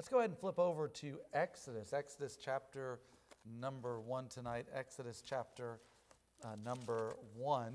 Let's go ahead and flip over to Exodus. Exodus chapter number 1 tonight. Exodus chapter number 1.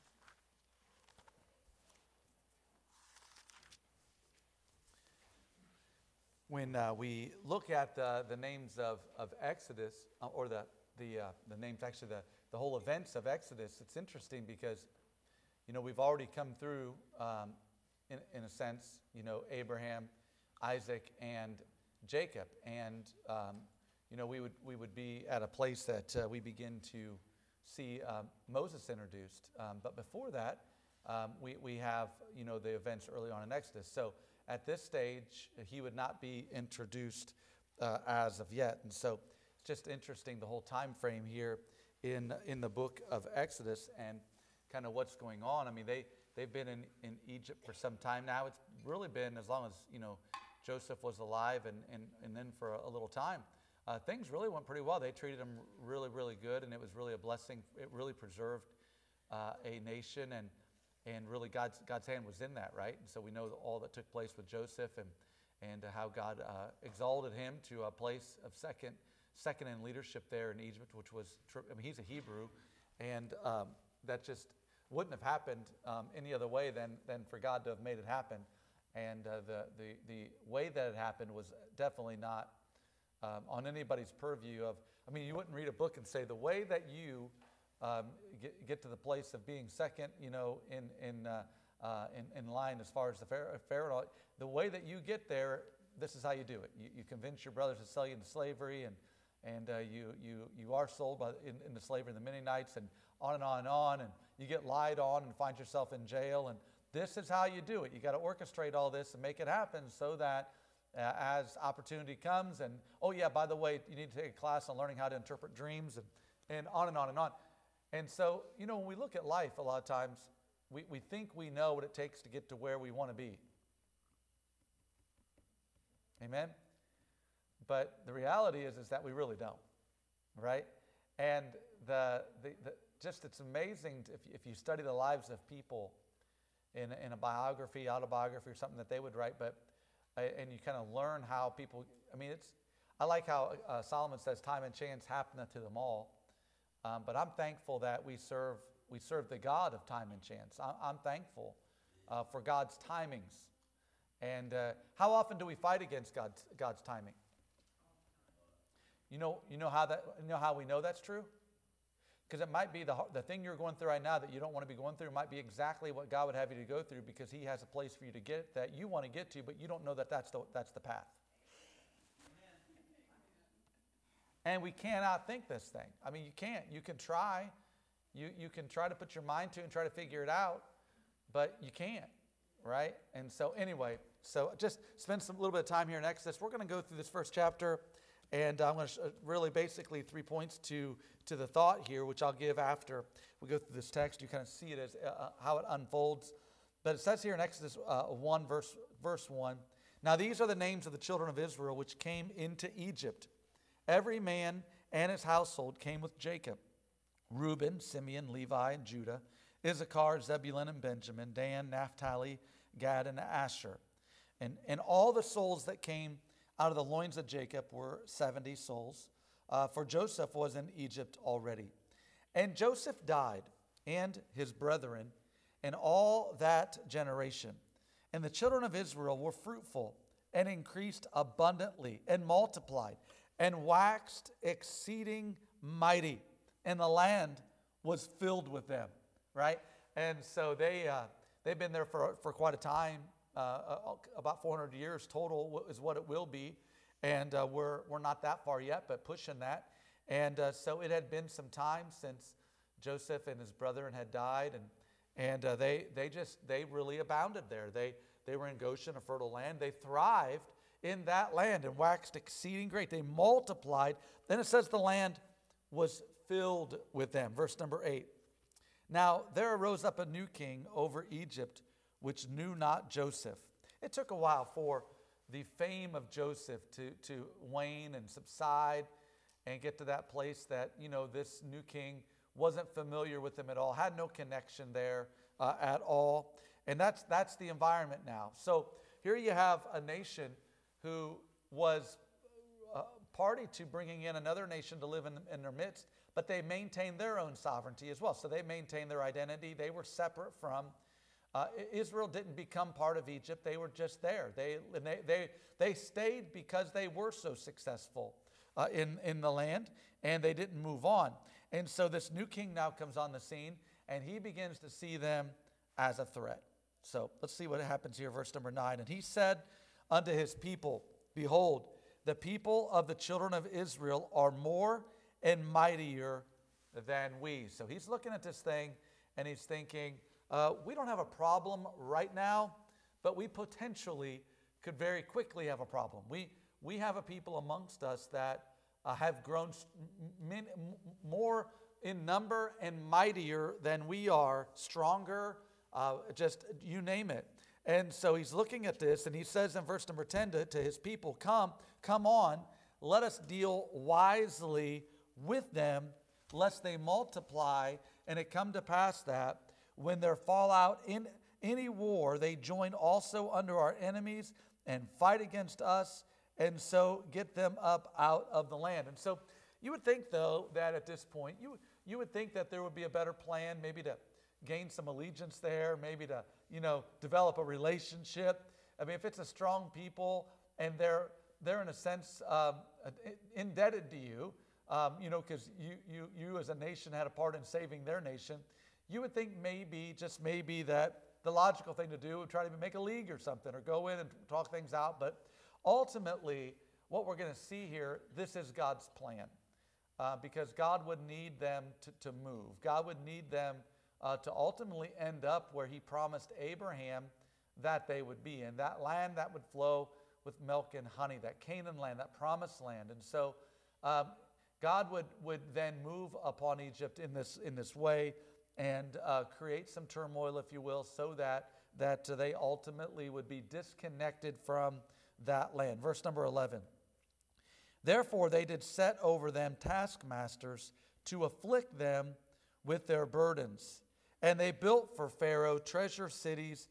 When we look at the names of Exodus, or the names, actually the whole events of Exodus, it's interesting because, we've already come through, in a sense, Abraham, Isaac, and Jacob. And, we would be at a place that we begin to see Moses introduced. But before that, we have, the events early on in Exodus. So at this stage, he would not be introduced as of yet. And so it's just interesting, the whole time frame here in the book of Exodus and kind of what's going on. I mean, they've been in Egypt for some time now. It's really been as long as, Joseph was alive and then for a little time. Things really went pretty well. They treated him really, really good, and it was really a blessing. It really preserved a nation, and really God's hand was in that, right? And so we know all that took place with Joseph and how God exalted him to a place of second in leadership there in Egypt, which was, he's a Hebrew, and that just wouldn't have happened any other way than for God to have made it happen. And the way that it happened was definitely not on anybody's purview of, you wouldn't read a book and say the way that you get to the place of being second, in line as far as the Pharaoh, the way that you get there, this is how you do it. You convince your brothers to sell you into slavery, and you are sold into slavery in the Midianites, and on and on and on, and you get lied on and find yourself in jail, and this is how you do it. You got to orchestrate all this and make it happen so that as opportunity comes, and oh yeah, by the way, you need to take a class on learning how to interpret dreams, and on and on and on. And so, when we look at life, a lot of times, we think we know what it takes to get to where we want to be. Amen? But the reality is that we really don't, right? And it's amazing if you study the lives of people in a biography, autobiography, or something that they would write, and you kind of learn how people, I like how Solomon says, time and chance happeneth to them all. But I'm thankful that we serve the God of time and chance. I'm thankful for God's timings. And how often do we fight against God's timing? You know how we know that's true? Because it might be the thing you're going through right now that you don't want to be going through might be exactly what God would have you to go through, because He has a place for you to get that you want to get to, but you don't know that's the path. And we cannot think this thing. You can't. You can try. You can try to put your mind to it and try to figure it out, but you can't, right? And so anyway, just spend a little bit of time here in Exodus. We're going to go through this first chapter, and I'm going to really basically 3 points to the thought here, which I'll give after we go through this text. You kind of see it as how it unfolds. But it says here in Exodus 1, verse 1, "Now these are the names of the children of Israel which came into Egypt. Every man and his household came with Jacob: Reuben, Simeon, Levi, and Judah, Issachar, Zebulun, and Benjamin, Dan, Naphtali, Gad, and Asher. And all the souls that came out of the loins of Jacob were 70 souls, for Joseph was in Egypt already. And Joseph died, and his brethren, and all that generation. And the children of Israel were fruitful, and increased abundantly, and multiplied, and waxed exceeding mighty, and the land was filled with them," right? And so they've been there for quite a time, about 400 years total is what it will be, and we're not that far yet, but pushing that. And so it had been some time since Joseph and his brethren had died, and they really abounded there. They were in Goshen, a fertile land. They thrived in that land and waxed exceeding great. They multiplied. Then it says the land was filled with them. Verse number 8. "Now there arose up a new king over Egypt, which knew not Joseph." It took a while for the fame of Joseph to wane and subside and get to that place that, this new king wasn't familiar with him at all, had no connection there at all. And that's the environment now. So here you have a nation who was party to bringing in another nation to live in their midst, but they maintained their own sovereignty as well. So they maintained their identity. They were separate from Israel. Didn't become part of Egypt. They were just there. They stayed because they were so successful in the land, and they didn't move on. And so this new king now comes on the scene, and he begins to see them as a threat. So let's see what happens here, verse number 9. And he said unto his people, behold, the people of the children of Israel are more and mightier than we. So he's looking at this thing, and he's thinking, we don't have a problem right now, but we potentially could very quickly have a problem. We have a people amongst us that have grown more in number and mightier than we are, stronger, just you name it. And so he's looking at this, and he says in verse number 10 to his people, come on, let us deal wisely with them, lest they multiply, and it come to pass that when there fall out in any war, they join also under our enemies and fight against us, and so get them up out of the land. And so you would think, though, that at this point, you would think that there would be a better plan, maybe to gain some allegiance there, maybe to, develop a relationship. I mean, if it's a strong people and they're in a sense indebted to you, because you as a nation had a part in saving their nation, you would think just maybe that the logical thing to do would try to make a league or something, or go in and talk things out. But ultimately, what we're going to see here, this is God's plan, because God would need them to move. God would need them to ultimately end up where he promised Abraham that they would be, in that land that would flow with milk and honey, that Canaan land, that promised land. And so God would then move upon Egypt in this way, and create some turmoil, if you will, so that they ultimately would be disconnected from that land. Verse number 11. Therefore they did set over them taskmasters to afflict them with their burdens. And they built for Pharaoh treasure cities,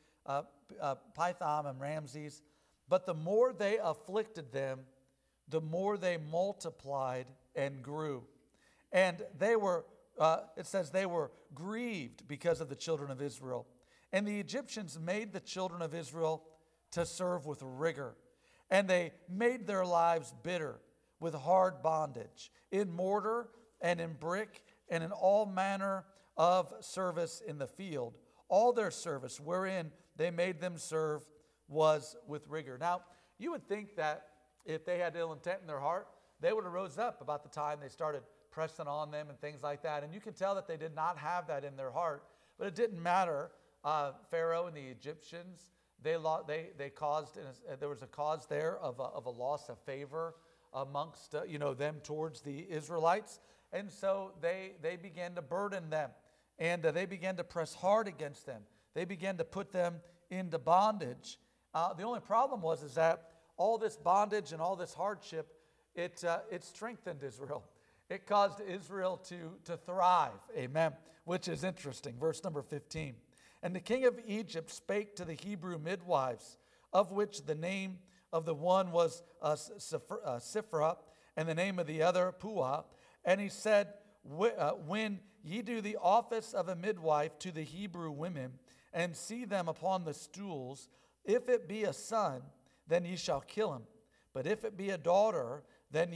Pithom and Ramses. But the more they afflicted them, the more they multiplied and grew. And they were, it says, they were grieved because of the children of Israel. And the Egyptians made the children of Israel to serve with rigor. And they made their lives bitter with hard bondage, in mortar and in brick and in all manner of service in the field. All their service wherein they made them serve was with rigor. Now, you would think that if they had ill intent in their heart, they would have rose up about the time they started pressing on them and things like that. And you can tell that they did not have that in their heart. But it didn't matter. Pharaoh and the Egyptians, they caused, there was a cause there of a loss of favor amongst them towards the Israelites. And so they began to burden them, and they began to press hard against them. They began to put them into bondage. The only problem is that all this bondage and all this hardship, it strengthened Israel. It caused Israel to thrive, amen, which is interesting. Verse number 15. And the king of Egypt spake to the Hebrew midwives, of which the name of the one was Shiphrah, and the name of the other Puah. And he said, when ye do the office of a midwife to the Hebrew women, and see them upon the stools, if it be a son, then ye shall kill him. But if it be a daughter, then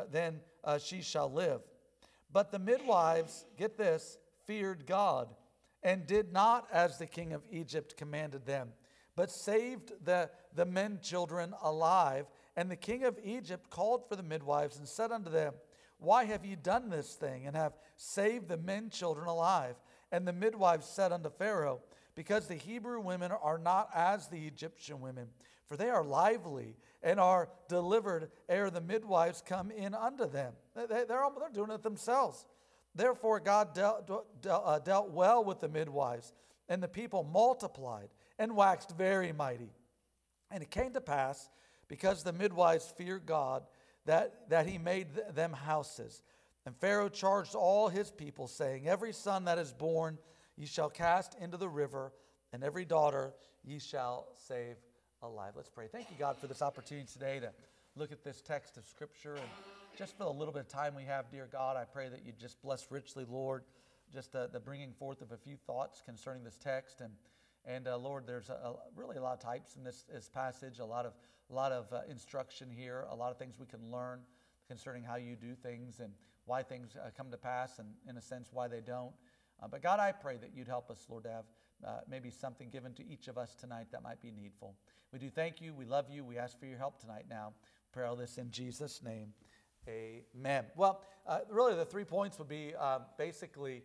she shall live. But the midwives, get this, feared God, and did not as the king of Egypt commanded them, but saved the men children alive. And the king of Egypt called for the midwives and said unto them, why have ye done this thing, and have saved the men children alive? And the midwives said unto Pharaoh, because the Hebrew women are not as the Egyptian women, for they are lively, and are delivered ere the midwives come in unto them. They're doing it themselves. Therefore God dealt well with the midwives, and the people multiplied and waxed very mighty. And it came to pass, because the midwives feared God, that he made them houses. And Pharaoh charged all his people, saying, every son that is born ye shall cast into the river, and every daughter ye shall save alive. Let's pray. Thank you, God, for this opportunity today to look at this text of Scripture. And just for the little bit of time we have, dear God, I pray that you just bless richly, Lord, just the bringing forth of a few thoughts concerning this text. And Lord, there's really a lot of types in this passage, a lot of instruction here, a lot of things we can learn concerning how you do things and why things come to pass, and in a sense why they don't. But God, I pray that you'd help us, Lord, to have maybe something given to each of us tonight that might be needful. We do thank you. We love you. We ask for your help tonight now. Pray all this in Jesus' name. Amen. Well, really the 3 points would be basically,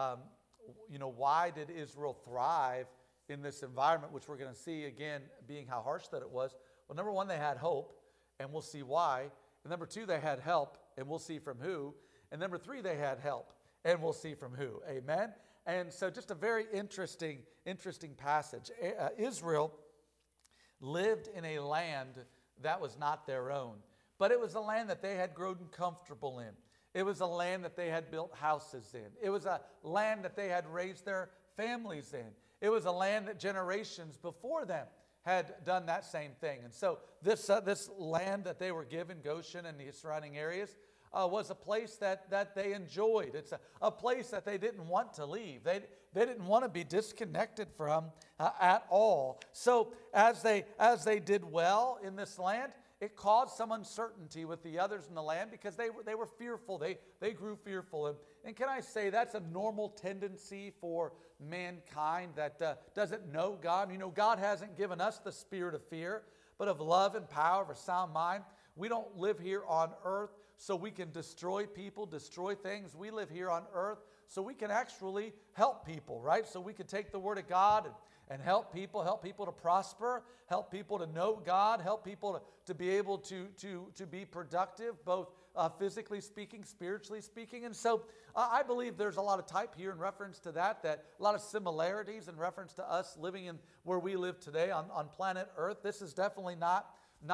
why did Israel thrive in this environment, which we're going to see again being how harsh that it was. Well, number one, they had hope, and we'll see why. And number two, they had help, and we'll see from who. And number three, they had help, and we'll see from who. Amen? And so just a very interesting passage. Israel lived in a land that was not their own, but it was a land that they had grown comfortable in. It was a land that they had built houses in. It was a land that they had raised their families in. It was a land that generations before them had done that same thing. And so this land that they were given, Goshen and the surrounding areas, was a place that they enjoyed. It's a place that they didn't want to leave. They didn't want to be disconnected from at all. So as they did well in this land, it caused some uncertainty with the others in the land because they were fearful. They grew fearful. And can I say that's a normal tendency for mankind that doesn't know God? You know, God hasn't given us the spirit of fear, but of love and power, of a sound mind. We don't live here on earth so we can destroy people, destroy things. We live here on earth so we can actually help people, right? So we can take the word of God and help people to prosper, help people to know God, help people to be able to be productive, both physically speaking, spiritually speaking. And so I believe there's a lot of type here in reference to that a lot of similarities in reference to us living in where we live today on planet Earth. This is definitely not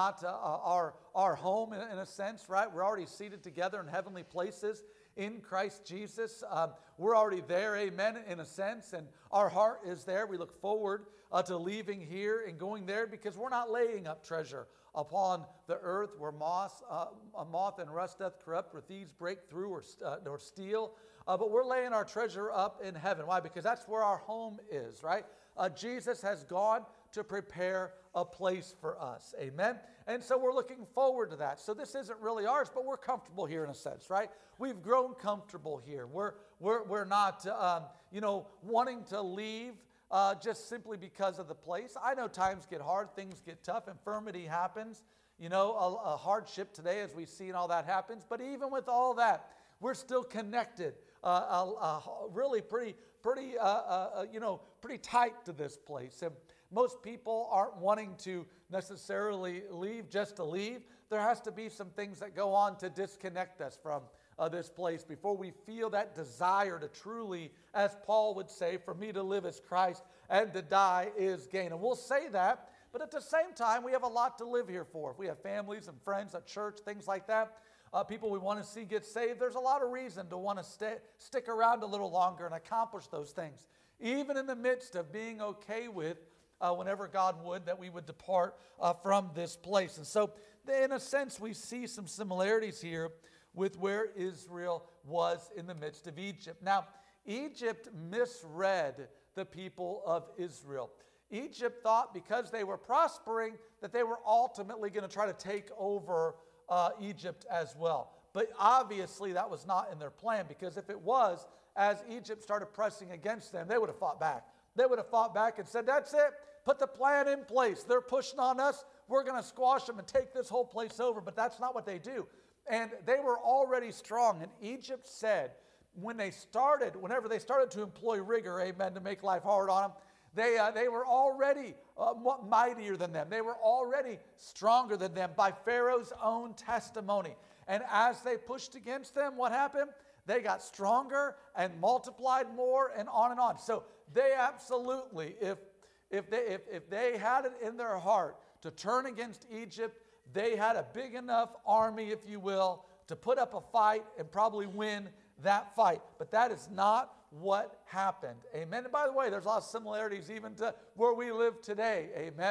our home in a sense, right? We're already seated together in heavenly places in Christ Jesus. We're already there, amen, in a sense, and our heart is there. We look forward to leaving here and going there because we're not laying up treasure upon the earth where moth and rust doth corrupt, where thieves break through or steal. But we're laying our treasure up in heaven. Why? Because that's where our home is, right? Jesus has gone to prepare a place for us. Amen? And so we're looking forward to that. So this isn't really ours, but we're comfortable here in a sense, right? We've grown comfortable here. We're not, wanting to leave just simply because of the place. I know times get hard, things get tough, infirmity happens. A hardship today as we see and all that happens. But even with all that, we're still connected, really pretty tight to this place. And most people aren't wanting to necessarily leave just to leave. There has to be some things that go on to disconnect us from this place before we feel that desire to truly, as Paul would say, for me to live as Christ and to die is gain. And we'll say that, but at the same time, we have a lot to live here for. If we have families and friends at church, things like that, people we want to see get saved, there's a lot of reason to want to stick around a little longer and accomplish those things, even in the midst of being okay with whenever God would, that we would depart from this place. And so, in a sense, we see some similarities here with where Israel was in the midst of Egypt. Now, Egypt misread the people of Israel. Egypt thought because they were prospering that they were ultimately going to try to take over Egypt as well. But obviously that was not in their plan, because if it was, as Egypt started pressing against them, they would have fought back. They would have fought back and said, that's it, put the plan in place. They're pushing on us. We're going to squash them and take this whole place over. But that's not what they do. And they were already strong. And Egypt said, whenever they started to employ rigor, amen, to make life hard on them, they were already mightier than them. They were already stronger than them by Pharaoh's own testimony. And as they pushed against them, what happened? They got stronger and multiplied more and on and on. So they absolutely, if they had it in their heart to turn against Egypt, they had a big enough army, if you will, to put up a fight and probably win that fight. But that is not what happened. Amen. And by the way, there's a lot of similarities even to where we live today. Amen.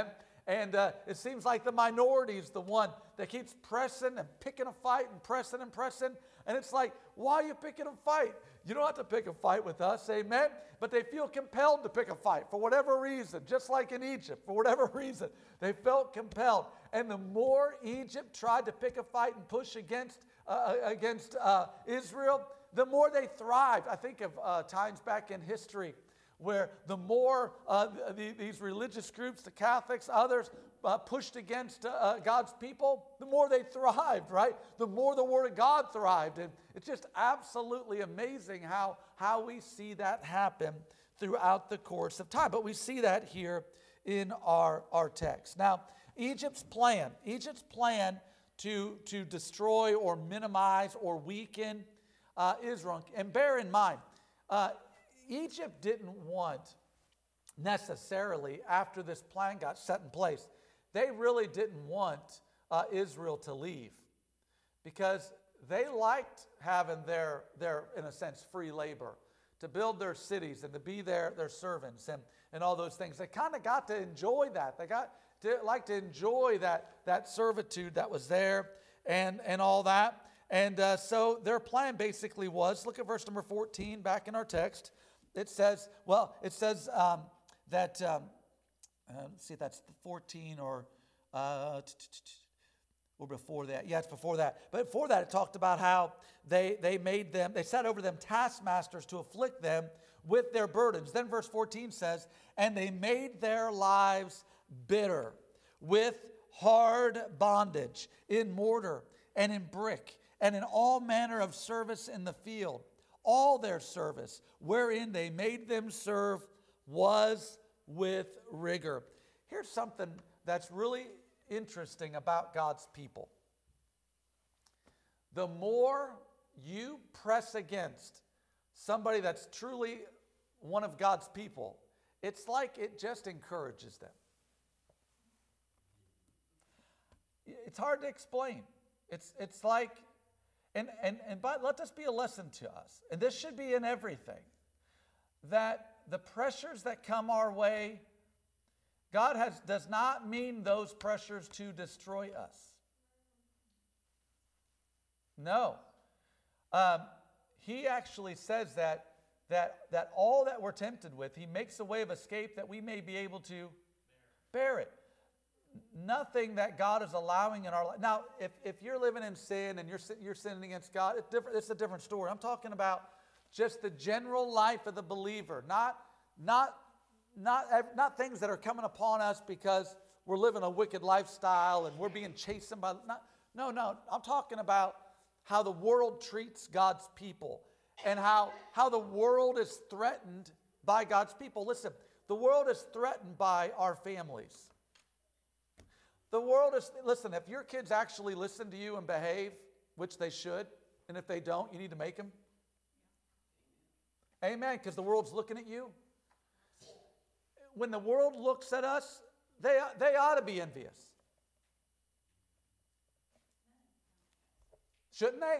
And it seems like the minority is the one that keeps pressing and picking a fight and pressing and pressing. And it's like, why are you picking a fight? You don't have to pick a fight with us, amen? But they feel compelled to pick a fight for whatever reason, just like in Egypt, for whatever reason. They felt compelled. And the more Egypt tried to pick a fight and push against Israel, the more they thrived. I think of times back in history where the more these religious groups, the Catholics, others, pushed against God's people, the more they thrived, right? The more the Word of God thrived. And it's just absolutely amazing how we see that happen throughout the course of time. But we see that here in our text. Now, Egypt's plan to destroy or minimize or weaken Israel. And bear in mind, Egypt didn't want necessarily, after this plan got set in place, they really didn't want Israel to leave, because they liked having their, in a sense, free labor to build their cities and to be their servants and all those things. They kind of got to enjoy that. They got to like to enjoy that servitude that was there and all that. And so their plan basically was, look at verse number 14 back in our text. It says that, let's see if that's 14 or before that. Yeah, it's before that. But before that, it talked about how they set over them taskmasters to afflict them with their burdens. Then verse 14 says, and they made their lives bitter with hard bondage in mortar and in brick and in all manner of service in the field. All their service, wherein they made them serve, was with rigor. Here's something that's really interesting about God's people. The more you press against somebody that's truly one of God's people, it's like it just encourages them. It's hard to explain. It's like, but let this be a lesson to us, and this should be in everything, that the pressures that come our way, God does not mean those pressures to destroy us. No. He actually says that all that we're tempted with, he makes a way of escape that we may be able to bear it. Nothing that God is allowing in our life. Now, if you're living in sin and you're sinning against God, it's a different story. I'm talking about just the general life of the believer, not things that are coming upon us because we're living a wicked lifestyle and we're being chastened by. No. I'm talking about how the world treats God's people and how the world is threatened by God's people. Listen, the world is threatened by our families. The world is, listen, if your kids actually listen to you and behave, which they should, and if they don't, you need to make them. Amen, because the world's looking at you. When the world looks at us, they ought to be envious. Shouldn't they?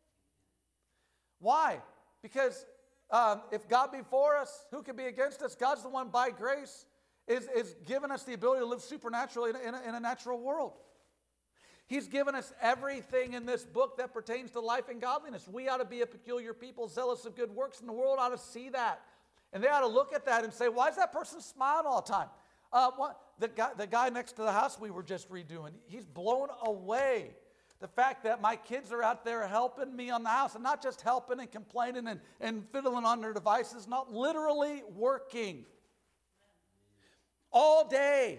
Why? Because if God be for us, who can be against us? God's the one by grace is giving us the ability to live supernaturally in a natural world. He's given us everything in this book that pertains to life and godliness. We ought to be a peculiar people, zealous of good works, and the world ought to see that. And they ought to look at that and say, why is that person smiling all the time? The guy next to the house we were just redoing, he's blown away. The fact that my kids are out there helping me on the house, and not just helping and complaining and fiddling on their devices, not literally working all day.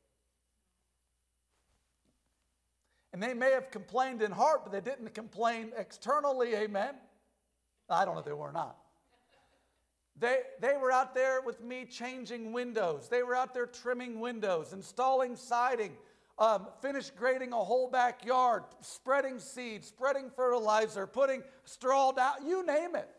And they may have complained in heart, but they didn't complain externally, amen? I don't know if they were or not. They were out there with me changing windows. They were out there trimming windows, installing siding, finished grading a whole backyard, spreading seeds, spreading fertilizer, putting straw down, you name it.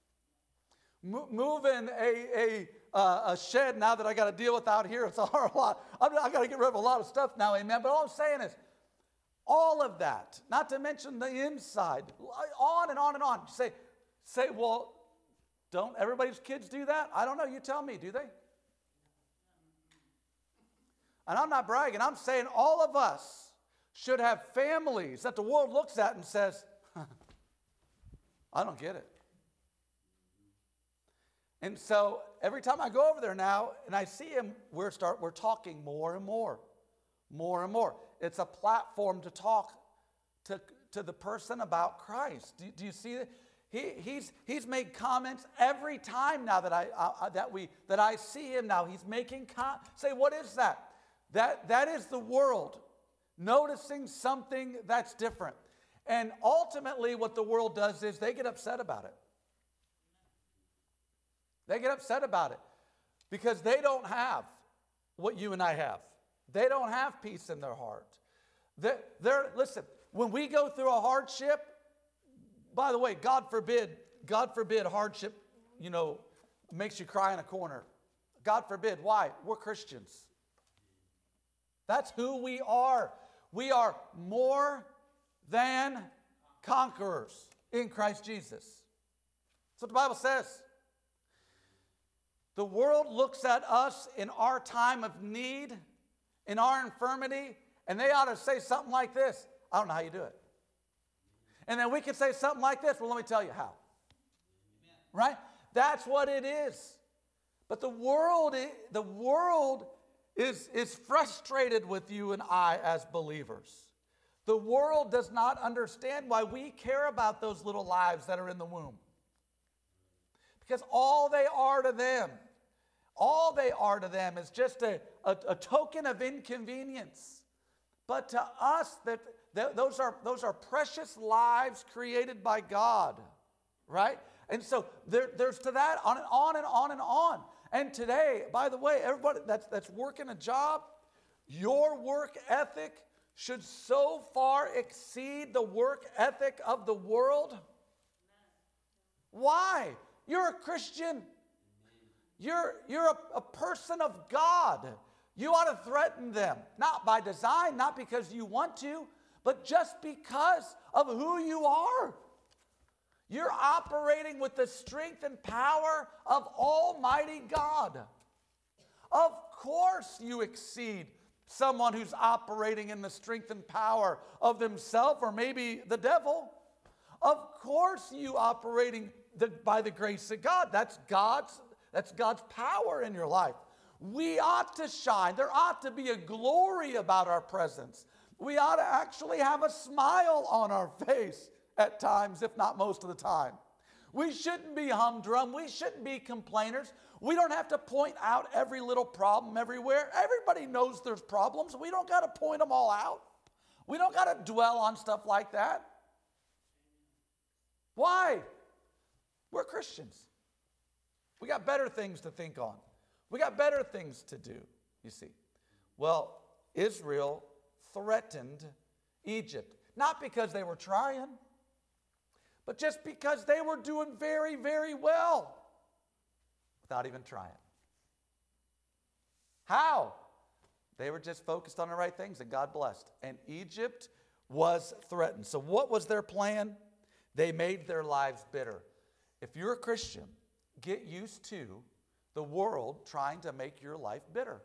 Moving a shed now that I got to deal with out here. It's a lot. I got to get rid of a lot of stuff now, amen? But all I'm saying is, all of that, not to mention the inside, on and on and on. Say, well, don't everybody's kids do that? I don't know. You tell me, do they? And I'm not bragging. I'm saying all of us should have families that the world looks at and says, I don't get it. And so every time I go over there now and I see him, we're talking more and more. More and more. It's a platform to talk to the person about Christ. Do you see that? He's made comments every time now that I see him now. He's making say, what is that? That is the world noticing something that's different. And ultimately what the world does is they get upset about it. They get upset about it because they don't have what you and I have. They don't have peace in their heart. Listen, when we go through a hardship, by the way, God forbid hardship, makes you cry in a corner. God forbid. Why? We're Christians. That's who we are. We are more than conquerors in Christ Jesus. That's what the Bible says. The world looks at us in our time of need, in our infirmity, and they ought to say something like this. I don't know how you do it. And then we can say something like this. Well, let me tell you how. Right? That's what it is. But the world is frustrated with you and I as believers. The world does not understand why we care about those little lives that are in the womb. Because all they are to them is just a token of inconvenience. But to us, those are precious lives created by God, right? And so there's to that on and on and on and on. And today, by the way, everybody that's working a job, your work ethic should so far exceed the work ethic of the world. Why? You're a Christian. You're a person of God. You ought to threaten them, not by design, not because you want to, but just because of who you are. You're operating with the strength and power of Almighty God. Of course you exceed someone who's operating in the strength and power of themselves or maybe the devil. Of course you operating by the grace of God. That's God's power in your life. We ought to shine. There ought to be a glory about our presence. We ought to actually have a smile on our face at times, if not most of the time. We shouldn't be humdrum. We shouldn't be complainers. We don't have to point out every little problem everywhere. Everybody knows there's problems. We don't got to point them all out. We don't got to dwell on stuff like that. Why? We're Christians. We got better things to think on. We got better things to do, you see. Well, Israel threatened Egypt, not because they were trying, but just because they were doing very, very well without even trying. How? They were just focused on the right things, and God blessed. And Egypt was threatened. So what was their plan? They made their lives bitter. If you're a Christian, get used to the world trying to make your life bitter.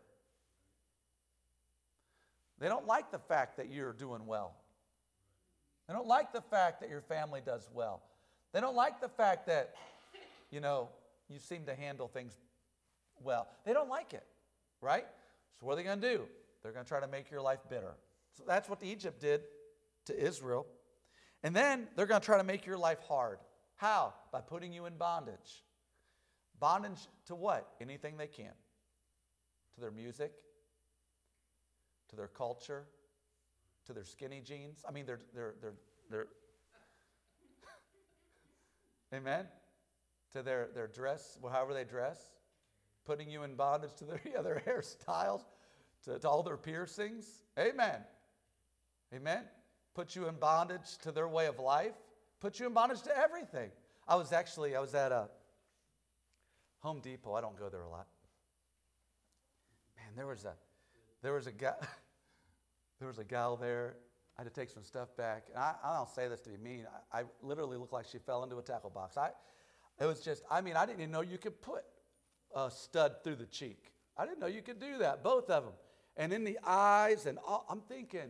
They don't like the fact that you're doing well. They don't like the fact that your family does well. They don't like the fact that, you seem to handle things well. They don't like it, right? So what are they going to do? They're going to try to make your life bitter. So that's what Egypt did to Israel. And then they're going to try to make your life hard. How? By putting you in bondage. Bondage to what? Anything they can. To their music, to their culture, to their skinny jeans. I mean, they're amen? To their dress, however they dress. Putting you in bondage to their hairstyles, to all their piercings. Amen. Amen? Put you in bondage to their way of life. Put you in bondage to everything. I was at Home Depot. I don't go there a lot. Man, there was a gal there. I had to take some stuff back. And I don't say this to be mean. I literally looked like she fell into a tackle box. I didn't even know you could put a stud through the cheek. I didn't know you could do that, both of them. and in the eyes, and all, I'm thinking,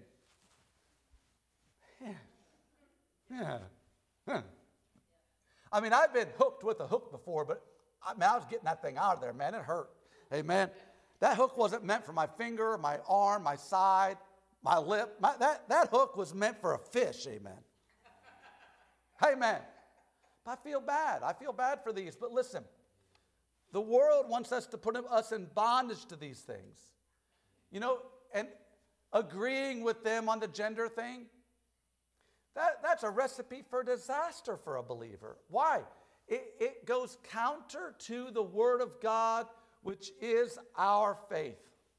man, yeah. Huh. I mean, I've been hooked with a hook before, but I was getting that thing out of there, man. It hurt. Amen. That hook wasn't meant for my finger, my arm, my side, my lip. That hook was meant for a fish. Amen. Amen. I feel bad. I feel bad for these. But listen, the world wants us to put us in bondage to these things. You know, and agreeing with them on the gender thing, that's a recipe for disaster for a believer. Why? It goes counter to the Word of God, which is our faith.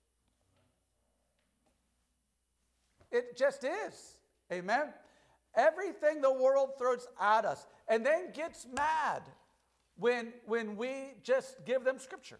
It just is. Amen? Everything the world throws at us and then gets mad when we just give them Scripture.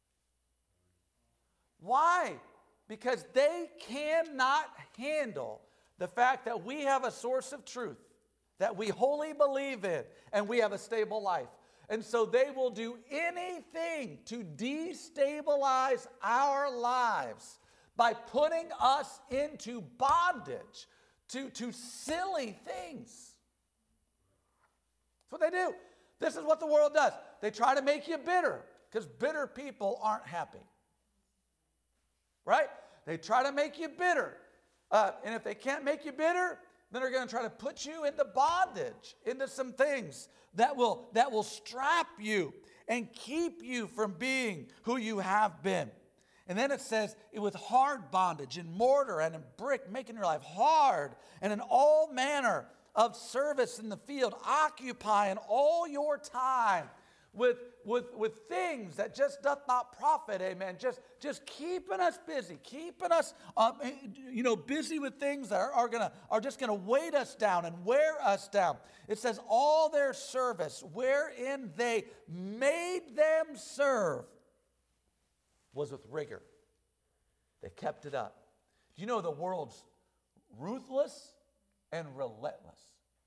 Why? Because they cannot handle the fact that we have a source of truth that we wholly believe in and we have a stable life. And so they will do anything to destabilize our lives by putting us into bondage to silly things. That's what they do. This is what the world does. They try to make you bitter because bitter people aren't happy. Right? They try to make you bitter. And if they can't make you bitter, then they're going to try to put you into bondage, into some things that will strap you and keep you from being who you have been. And then it says, it with hard bondage in mortar and in brick, making your life hard, and in all manner of service in the field, occupying all your time with things that just doth not profit, amen. Just keeping us busy, keeping us busy with things that are just gonna weight us down and wear us down. It says all their service wherein they made them serve was with rigor. They kept it up. Do you know the world's ruthless and relentless?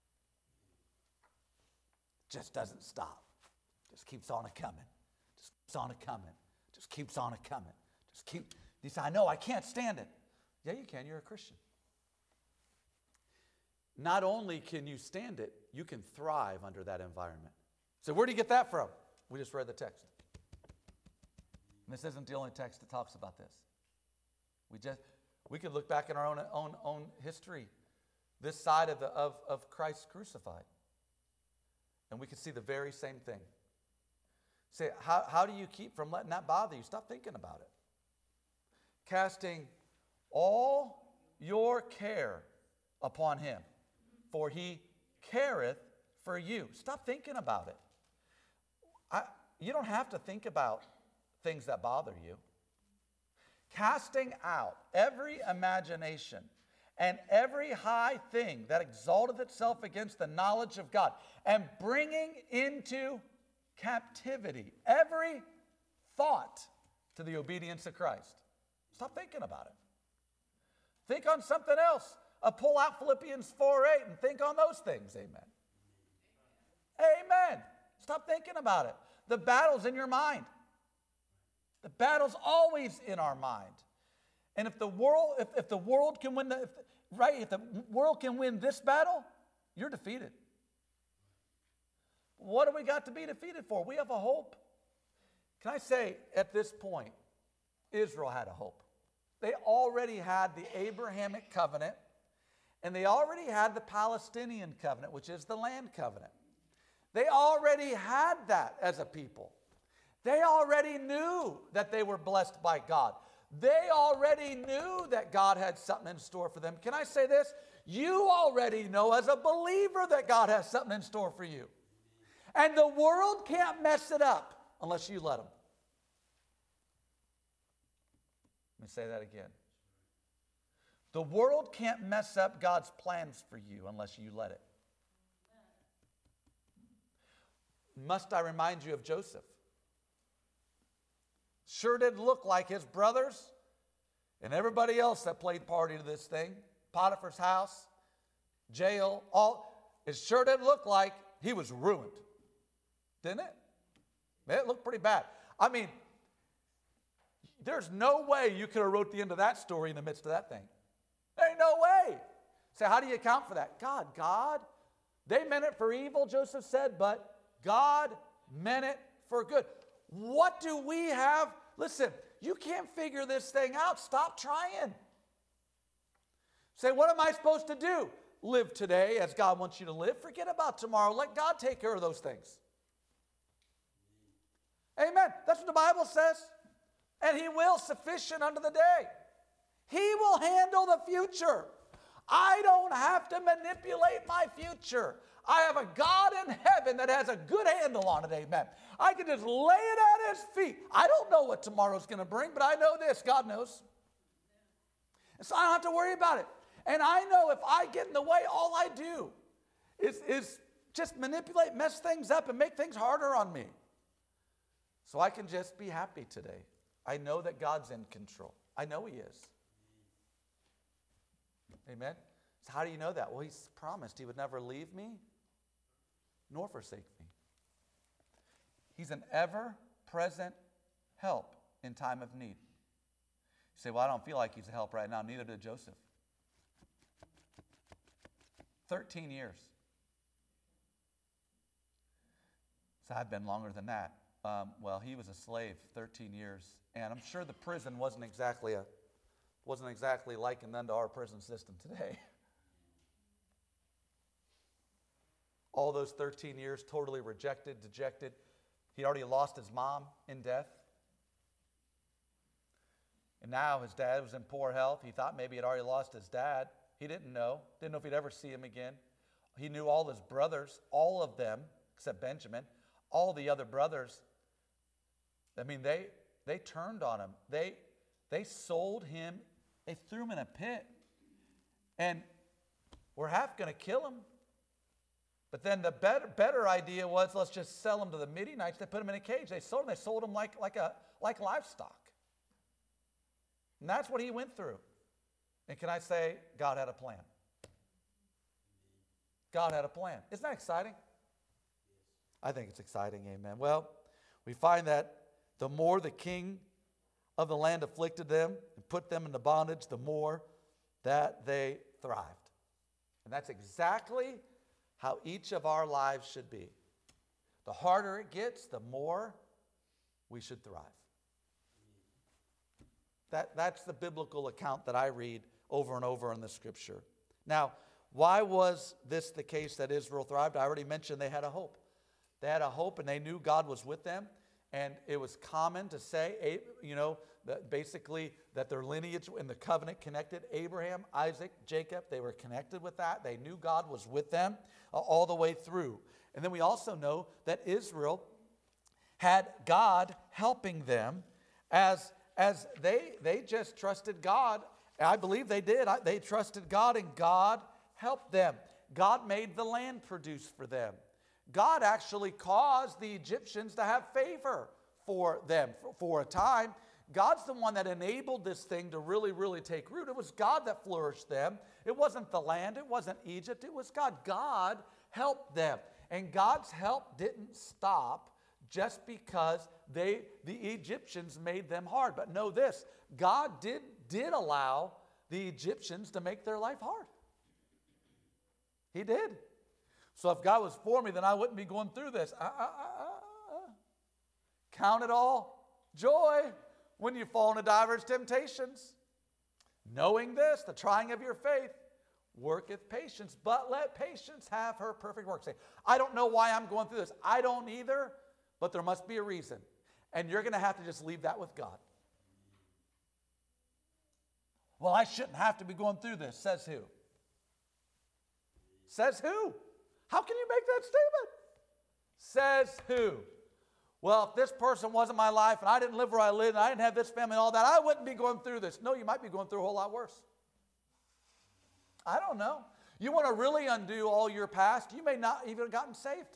Just doesn't stop. Just keeps on a coming. Just keeps on a coming. Just keeps on a coming. You say, I know, I can't stand it. Yeah, you can. You're a Christian. Not only can you stand it, you can thrive under that environment. So where do you get that from? We just read the text. And this isn't the only text that talks about this. We could look back in our own history, this side of Christ crucified, and we could see the very same thing. Say, how do you keep from letting that bother you? Stop thinking about it. Casting all your care upon him, for he careth for you. Stop thinking about it. You don't have to think about things that bother you. Casting out every imagination and every high thing that exalteth itself against the knowledge of God, and bringing into captivity every thought to the obedience of Christ. Stop thinking about it. Think on something else. Pull out Philippians 4:8 and think on those things. Amen. Amen. Stop thinking about it. The battle's in your mind. The battle's always in our mind. And if the world can win if the world can win this battle, you're defeated. What do we got to be defeated for? We have a hope. Can I say, at this point, Israel had a hope. They already had the Abrahamic covenant, and they already had the Palestinian covenant, which is the land covenant. They already had that as a people. They already knew that they were blessed by God. They already knew that God had something in store for them. Can I say this? You already know as a believer that God has something in store for you. And the world can't mess it up unless you let them. Let me say that again. The world can't mess up God's plans for you unless you let it. Must I remind you of Joseph? Sure did look like his brothers and everybody else that played party to this thing, Potiphar's house, jail, it sure did look like he was ruined. Didn't it? It looked pretty bad. I mean, There's no way you could have wrote the end of that story in the midst of that thing. There ain't no way. So how do you account for that? God, they meant it for evil, Joseph said, but God meant it for good. What do we have? Listen, you can't figure this thing out. Stop trying. Say, what am I supposed to do? Live today as God wants you to live. Forget about tomorrow. Let God take care of those things. Amen. That's what the Bible says. And He will, sufficient unto the day. He will handle the future. I don't have to manipulate my future. I have a God in heaven that has a good handle on it, amen. I can just lay it at His feet. I don't know what tomorrow's going to bring, but I know this, God knows. And so I don't have to worry about it. And I know if I get in the way, all I do is just manipulate, mess things up, and make things harder on me. So I can just be happy today. I know that God's in control. I know He is. Amen? So how do you know that? Well, He's promised He would never leave me nor forsake me. He's an ever-present help in time of need. You say, well, I don't feel like He's a help right now. Neither did Joseph. 13 years. So I've been longer than that. Well, he was a slave 13 years. And I'm sure the prison wasn't exactly likened unto our prison system today. All those 13 years, totally rejected, dejected. He'd already lost his mom in death. And now his dad was in poor health. He thought maybe he'd already lost his dad. He didn't know. Didn't know if he'd ever see him again. He knew all his brothers, all of them, except Benjamin, all the other brothers. I mean, they turned on him. They sold him. They threw him in a pit. And we're half going to kill him. But then the better idea was, let's just sell him to the Midianites. They put him in a cage. They sold him like livestock. And that's what he went through. And can I say, God had a plan? God had a plan. Isn't that exciting? I think it's exciting, amen. Well, we find that the more the king of the land afflicted them and put them into bondage, the more that they thrived. And that's exactly how each of our lives should be. The harder it gets, the more we should thrive. That's the biblical account that I read over and over in the Scripture. Now, why was this the case that Israel thrived? I already mentioned they had a hope. They had a hope and they knew God was with them. And it was common to say, that basically that their lineage in the covenant connected Abraham, Isaac, Jacob. They were connected with that. They knew God was with them all the way through. And then we also know that Israel had God helping them as they just trusted God. I believe they did. They trusted God and God helped them. God made the land produce for them. God actually caused the Egyptians to have favor for them for a time. God's the one that enabled this thing to really, really take root. It was God that flourished them. It wasn't the land. It wasn't Egypt. It was God. God helped them. And God's help didn't stop just because the Egyptians made them hard. But know this, God did allow the Egyptians to make their life hard. He did. So if God was for me, then I wouldn't be going through this. Count it all joy when you fall into diverse temptations. Knowing this, the trying of your faith worketh patience, but let patience have her perfect work. Say, I don't know why I'm going through this. I don't either, but there must be a reason. And you're going to have to just leave that with God. Well, I shouldn't have to be going through this. Says who? Says who? How can you make that statement? Says who? Well, if this person wasn't my life and I didn't live where I lived and I didn't have this family and all that, I wouldn't be going through this. No, you might be going through a whole lot worse. I don't know. You want to really undo all your past, you may not even have gotten saved.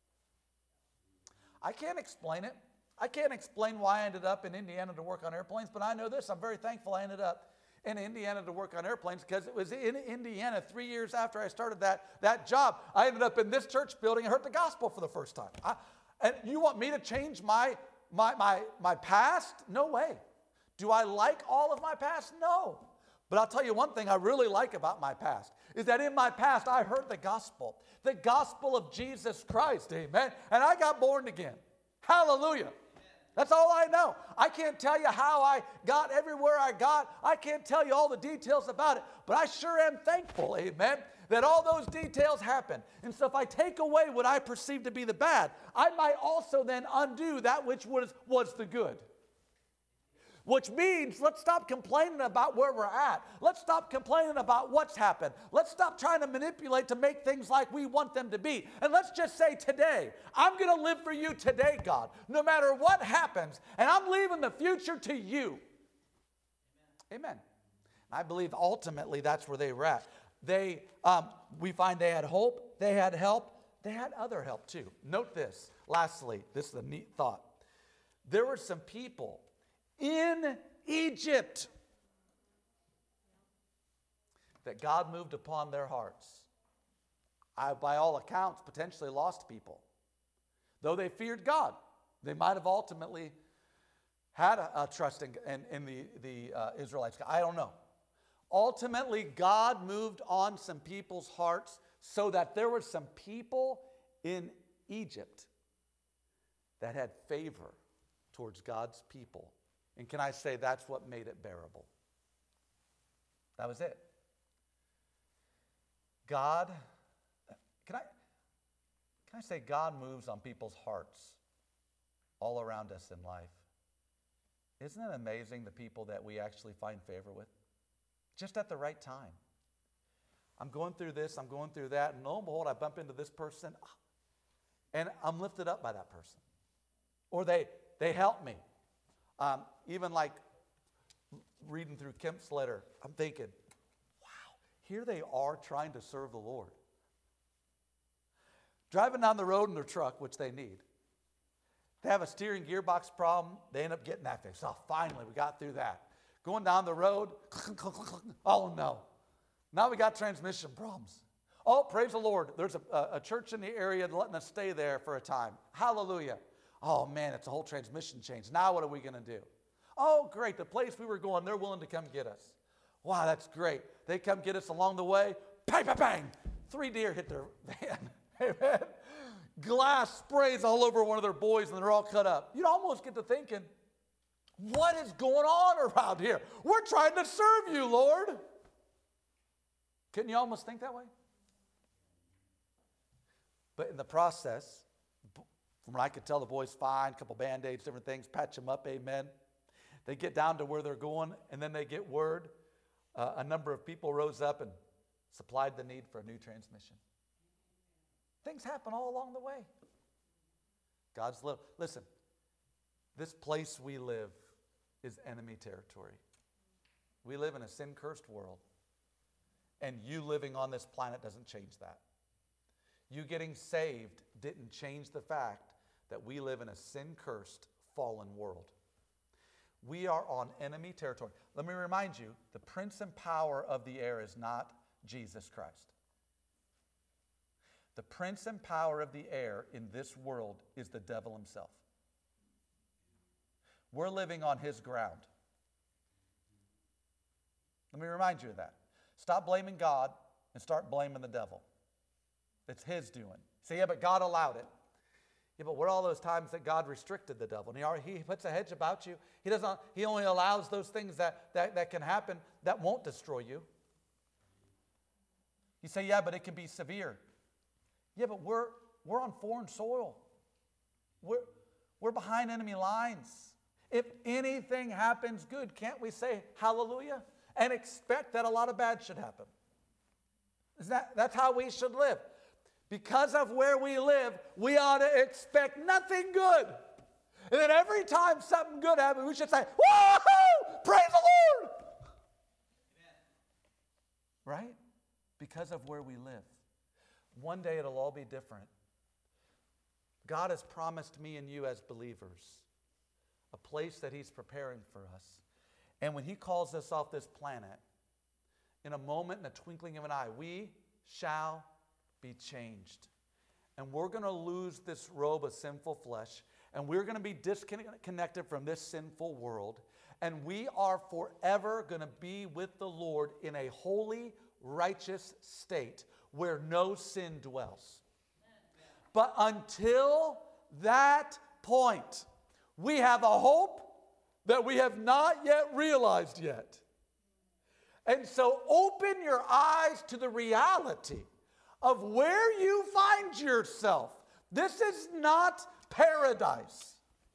I can't explain it. I can't explain why I ended up in Indiana to work on airplanes, but I know this. I'm very thankful I ended up in Indiana to work on airplanes because it was in Indiana 3 years after I started that job. I ended up in this church building and heard the gospel for the first time. And you want me to change my past? No way. Do I like all of my past? No. But I'll tell you one thing I really like about my past is that in my past I heard the gospel of Jesus Christ, amen, and I got born again. Hallelujah. That's all I know. I can't tell you how I got everywhere I got. I can't tell you all the details about it, but I sure am thankful, amen, that all those details happened. And so if I take away what I perceive to be the bad, I might also then undo that which was the good. Which means let's stop complaining about where we're at. Let's stop complaining about what's happened. Let's stop trying to manipulate to make things like we want them to be. And let's just say today, I'm going to live for you today, God, no matter what happens. And I'm leaving the future to you. Amen. I believe ultimately that's where they were at. We find they had hope, they had help, they had other help too. Note this. Lastly, this is a neat thought. There were some people in Egypt that God moved upon their hearts. By all accounts, potentially lost people. Though they feared God, they might have ultimately had a trust in the Israelites. I don't know. Ultimately, God moved on some people's hearts so that there were some people in Egypt that had favor towards God's people. And can I say that's what made it bearable? That was it. God, can I say God moves on people's hearts all around us in life? Isn't it amazing the people that we actually find favor with? Just at the right time. I'm going through this, I'm going through that, and lo and behold, I bump into this person, and I'm lifted up by that person. Or they help me. Even like reading through Kemp's letter, I'm thinking, wow, here they are trying to serve the Lord. Driving down the road in their truck, which they need. They have a steering gearbox problem, they end up getting that fixed. Oh, finally, we got through that. Going down the road, oh no. Now we got transmission problems. Oh, praise the Lord. There's a church in the area letting us stay there for a time. Hallelujah. Oh man, it's a whole transmission change. Now what are we going to do? Oh, great. The place we were going, they're willing to come get us. Wow, that's great. They come get us along the way. Bang, bang, bang. 3 deer hit their van. Amen. Glass sprays all over one of their boys and they're all cut up. You'd almost get to thinking, what is going on around here? We're trying to serve you, Lord. Couldn't you almost think that way? But in the process, from what I could tell, the boys fine, a couple Band-Aids, different things, patch them up, amen. They get down to where they're going, and then they get word. A number of people rose up and supplied the need for a new transmission. Things happen all along the way. God's love. Listen, this place we live is enemy territory. We live in a sin-cursed world, and you living on this planet doesn't change that. You getting saved didn't change the fact that we live in a sin-cursed, fallen world. We are on enemy territory. Let me remind you, the prince and power of the air is not Jesus Christ. The prince and power of the air in this world is the devil himself. We're living on his ground. Let me remind you of that. Stop blaming God and start blaming the devil. It's his doing. Say, yeah, but God allowed it. Yeah, but what are all those times that God restricted the devil? And he puts a hedge about you. He only allows those things that can happen that won't destroy you. You say, yeah, but it can be severe. Yeah, but we're on foreign soil. We're behind enemy lines. If anything happens good, can't we say hallelujah? And expect that a lot of bad should happen. That's how we should live. Because of where we live, we ought to expect nothing good. And then every time something good happens, we should say, woohoo! Praise the Lord! Amen. Right? Because of where we live. One day it'll all be different. God has promised me and you as believers a place that he's preparing for us. And when he calls us off this planet, in a moment, in a twinkling of an eye, we shall be changed. And we're going to lose this robe of sinful flesh, and we're going to be disconnected from this sinful world, And we are forever going to be with the Lord in a holy, righteous state where no sin dwells. But until that point, we have a hope that we have not yet realized yet. And so open your eyes to the reality of where you find yourself. This is not paradise.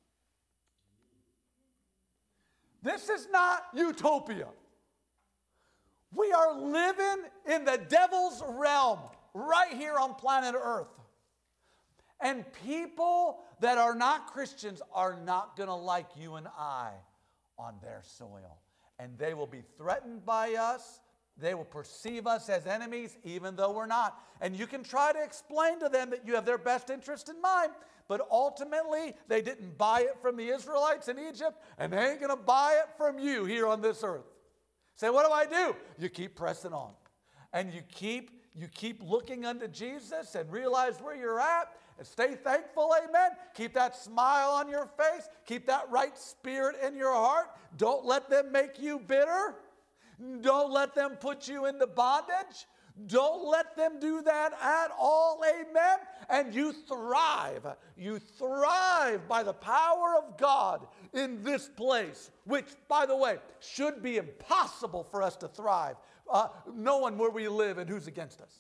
This is not utopia. We are living in the devil's realm right here on planet Earth. And people that are not Christians are not going to like you and I on their soil. And they will be threatened by us. They will perceive us as enemies, even though we're not. And you can try to explain to them that you have their best interest in mind, but ultimately, they didn't buy it from the Israelites in Egypt, and they ain't going to buy it from you here on this earth. Say, what do? You keep pressing on. And you keep looking unto Jesus and realize where you're at, and stay thankful, amen. Keep that smile on your face. Keep that right spirit in your heart. Don't let them make you bitter. Don't let them put you into bondage. Don't let them do that at all, amen. And you thrive. You thrive by the power of God in this place, which, by the way, should be impossible for us to thrive, knowing where we live and who's against us.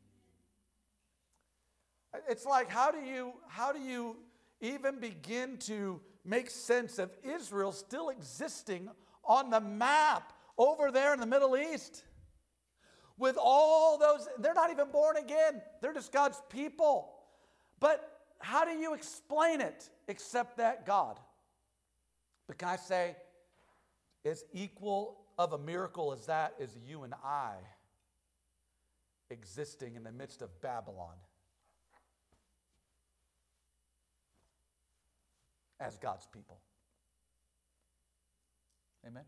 It's like, how do you even begin to make sense of Israel still existing on the map over there in the Middle East? With all those, they're not even born again. They're just God's people. But how do you explain it except that God? But can I say, as equal of a miracle as that is you and I existing in the midst of Babylon as God's people. Amen?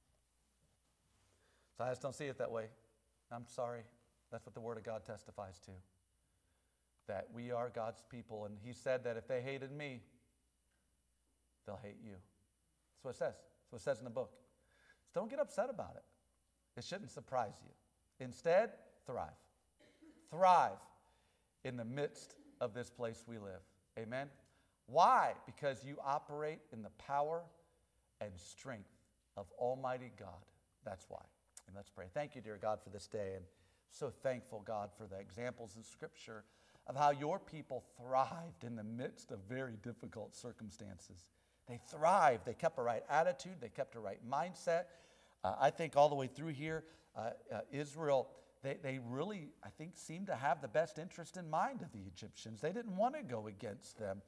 So I just don't see it that way. I'm sorry. That's what the Word of God testifies to. That we are God's people. And He said that if they hated me, they'll hate you. That's what it says. That's what it says in the book. So don't get upset about it. It shouldn't surprise you. Instead, thrive. Thrive in the midst of this place we live. Amen? Why? Because you operate in the power and strength of Almighty God. That's why. And let's pray. Thank you, dear God, for this day. And so thankful, God, for the examples in Scripture of how your people thrived in the midst of very difficult circumstances. They thrived. They kept a right attitude. They kept a right mindset. I think all the way through here, Israel, they really, I think, seemed to have the best interest in mind of the Egyptians. They didn't want to go against them.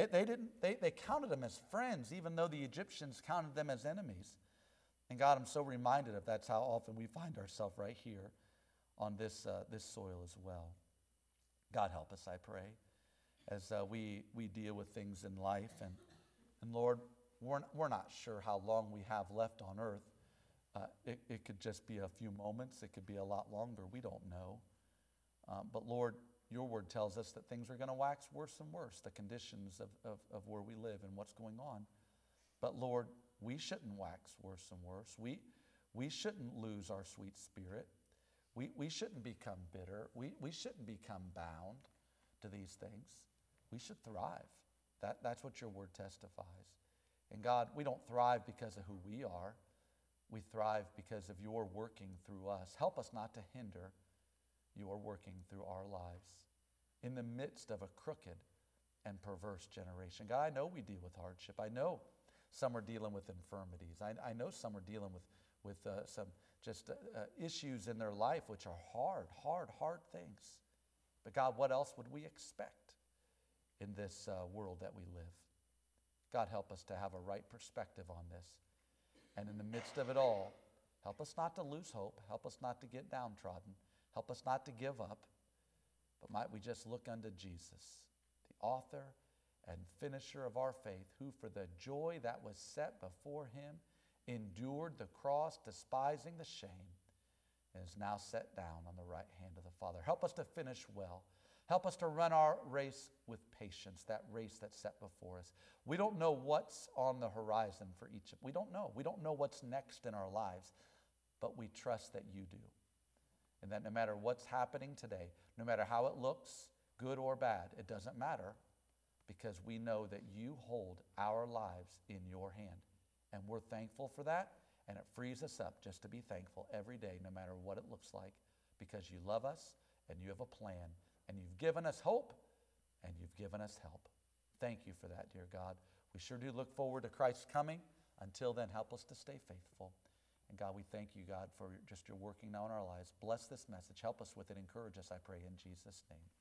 They counted them as friends, even though the Egyptians counted them as enemies. And God, I'm so reminded of that's how often we find ourselves right here on this soil as well. God, help us, I pray, as we deal with things in life. And Lord, we're not sure how long we have left on earth. It could just be a few moments. It could be a lot longer. We don't know. But Lord, your word tells us that things are going to wax worse and worse, the conditions of where we live and what's going on. But Lord, we shouldn't wax worse and worse. We shouldn't lose our sweet spirit. We shouldn't become bitter. We shouldn't become bound to these things. We should thrive. That's what your word testifies. And God, we don't thrive because of who we are. We thrive because of your working through us. Help us not to hinder your working through our lives in the midst of a crooked and perverse generation. God, I know we deal with hardship. I know some are dealing with infirmities. I know some are dealing with some just issues in their life which are hard things. But God, what else would we expect in this world that we live? God, help us to have a right perspective on this. And in the midst of it all, help us not to lose hope. Help us not to get downtrodden. Help us not to give up. But might we just look unto Jesus, the author and finisher of our faith, who for the joy that was set before him endured the cross, despising the shame, and is now set down on the right hand of the Father. Help us to finish well. Help us to run our race with patience, that race that's set before us. We don't know what's on the horizon for each of us. We don't know. We don't know what's next in our lives, but we trust that you do. And that no matter what's happening today, no matter how it looks, good or bad, it doesn't matter, because we know that you hold our lives in your hand. And we're thankful for that, and it frees us up just to be thankful every day, no matter what it looks like, because you love us and you have a plan, and you've given us hope and you've given us help. Thank you for that, dear God. We sure do look forward to Christ's coming. Until then, help us to stay faithful. And God, we thank you, God, for just your working now in our lives. Bless this message. Help us with it. Encourage us, I pray, in Jesus' name.